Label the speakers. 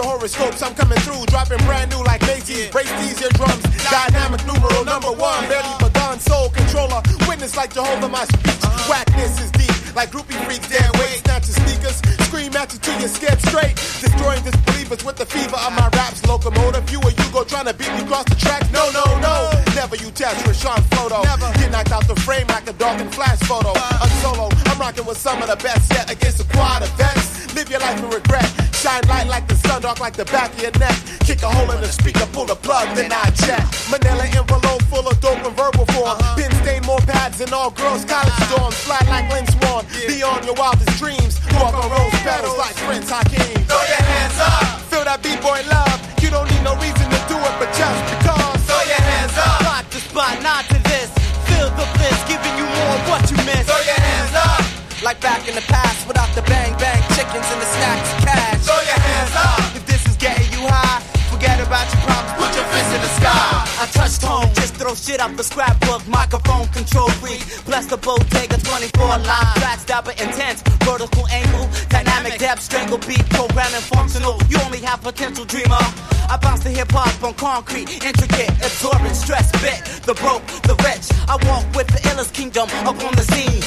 Speaker 1: horoscopes, I'm coming through, dropping brand new like Macy's. Brace these eardrums, dynamic numeral number one. Barely begun, soul controller, witness like Jehovah my speech. Whackness is deep, like groupie freaks, damn weight. Snatch your sneakers, scream at you till you're scared straight. Destroying disbelievers with the fever of my raps. Locomotive, you or you go trying to beat me across the tracks. No, no, no, never you test Rashawn Photo. Never get knocked out the frame like a dog in flash photo. I'm solo, I'm rocking with some of the best yet against a quad of vets. Live your life with regret. Shine light like the sun, dark like the back of your neck. Kick a hole in the speaker, pull the plug, then I check. Manila envelope full of dope and verbal form. Pin stain more pads than all girls' college dorms. Fly like Lynn Swan, beyond your wildest dreams. Walk on rose petals like Prince Hakeem. Throw your hands up, feel that b-boy love. You don't need no reason to do it, but just because. Throw your hands up,
Speaker 2: spot to spot, nod to this. Feel the bliss, giving you more of what you miss.
Speaker 1: Throw your hands up,
Speaker 2: like back in the past, without the bang bang chickens and the snacks cash.
Speaker 1: throw your hands up.
Speaker 2: If this is getting you high, forget about your problems, put your fist in the sky. I touched home, just throw shit up the scrapbook, microphone control freak. Bless the bodega, 24 line, flat stopper intense, vertical angle, dynamic depth, strangle beat, programming functional. You only have potential, dreamer. I bounce the hip hop on concrete, intricate, absorbent, stress bit, the broke, the rich. I walk with the illest kingdom up on the scene.